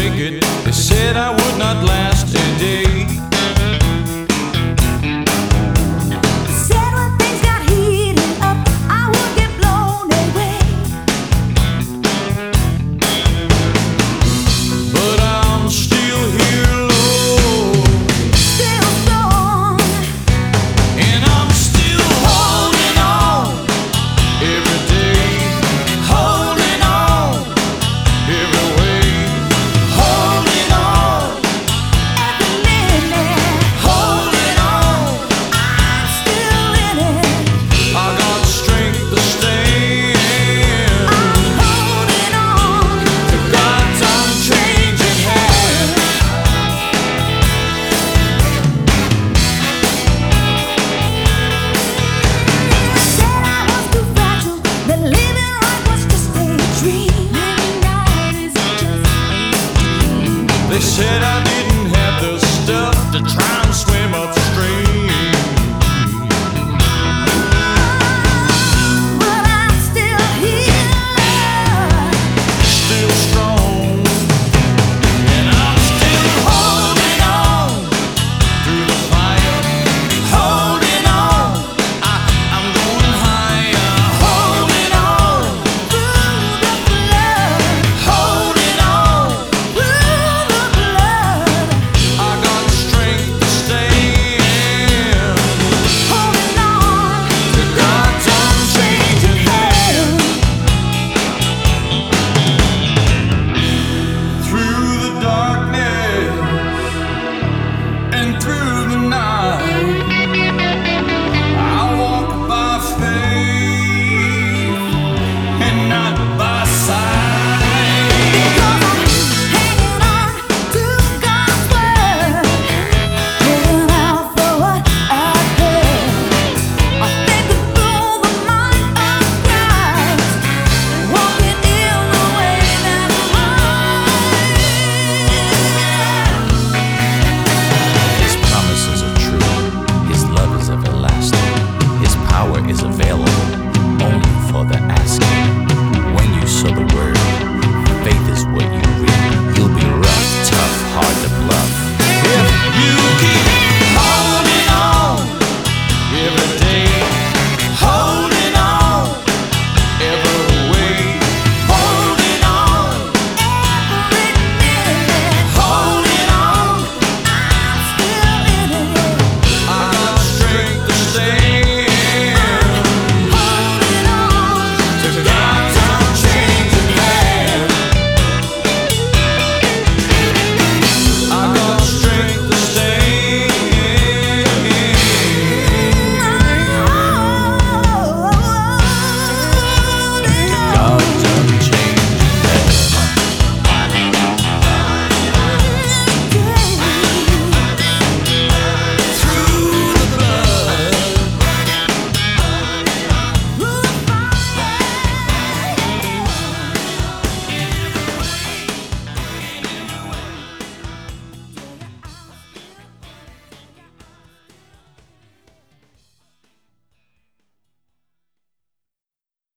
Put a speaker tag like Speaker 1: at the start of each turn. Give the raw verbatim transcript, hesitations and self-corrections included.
Speaker 1: make it. They said I would not last a day.
Speaker 2: Said when things got heated up, I would get blown away.
Speaker 1: But I'm still here, Lord,
Speaker 2: Still strong,
Speaker 1: and I'm still holding on every day, holding on every way, holding on
Speaker 2: every minute,
Speaker 1: holding on.
Speaker 2: I'm still in it.
Speaker 1: I got strength to stand.
Speaker 2: I'm holding on.
Speaker 1: To God's unchanging hand.
Speaker 2: Said I was too fragile, that living right was just a dream. Living right is just a dream.
Speaker 1: They said I didn't